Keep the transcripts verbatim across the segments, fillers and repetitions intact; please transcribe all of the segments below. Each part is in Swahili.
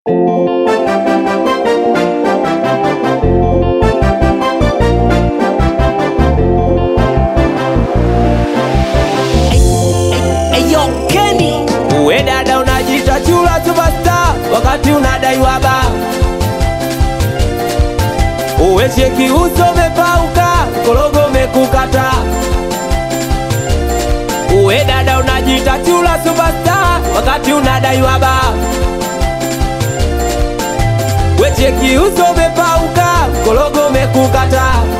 Uwe dada unajita chula superstar wakati unadaiwa ba. Uwe cheki uso umepauka, korogo umekukata. Uwe dada unajita chula superstar wakati unadaiwa ba. Uwe cheki uso umepauka, korogo umekukata.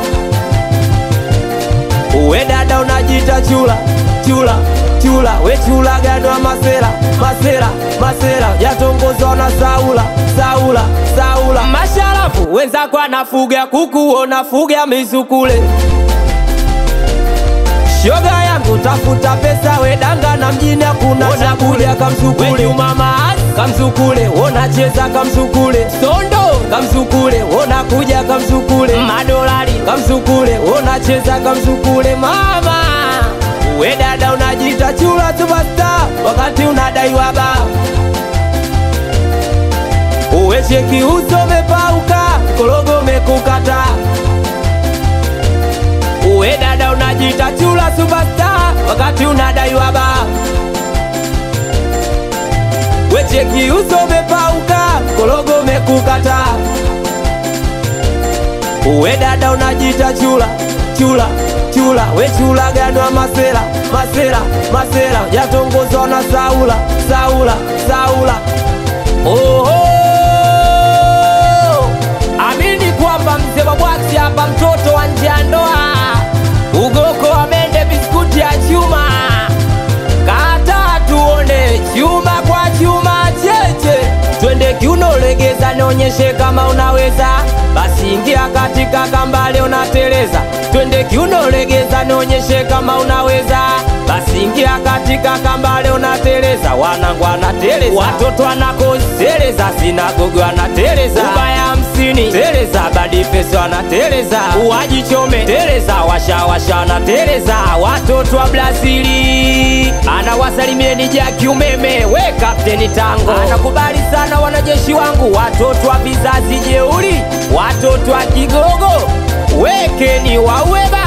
Uwe dada unajita chula, chula chula, we chula gani wa masela, masela, masela yatongozwa na Saula, Saula, Saula. Masharafu wenzako anafuga kuku, unafuga misukule. Shoga yangu tafuta pesa, we danga na mjini hakuna chakule. Kamsukule we mama kamsukule, unacheza kamsukule. Sondo kamsukule, unakuja kamsukule. Madolari kamsukule, unacheza kamsukule mama. Uwe dada unajita chula superstar wakati unadaiwa ba. Uwe cheki uso umepauka, korogo umekukata. Uwe dada unajita chula superstar wakati unadaiwa ba. Uwe cheki uso umepauka, korogo umekukata. Uwe dada unajita chula, chula chula, we chula gani wa masela, masela, masela yatongozwa na Saula, Saula, Saula. Oh, oh. Amini kwamba mzee wa bwaksi hapa, mtoto wa nje ya ndoa. Ugoko amende biskuti ya chuma, kata tuone chuma kwa chuma cheche. Twende kiuno legeza, nionyeshe kama unaweza. Basi ingia katika kambale unateleza. Twende kiuno legeza, nionyeshe kama unaweza. Basi ingia katika kambale unateleza. Wanangu wanateleza, watoto wanakoseleza, sinagogo wanateleza. Ubaya hamsini teleza, badi pesa wanateleza. Uwajichome teleza, washa washa wanateleza. Watoto wa Brazili anawasalimieni Jaki umeme, we Kapteni Tango. Anakubali sana wanajeshi wangu, watoto wa vizazi jeuri, watoto wa Kigogo, wekeni waueba.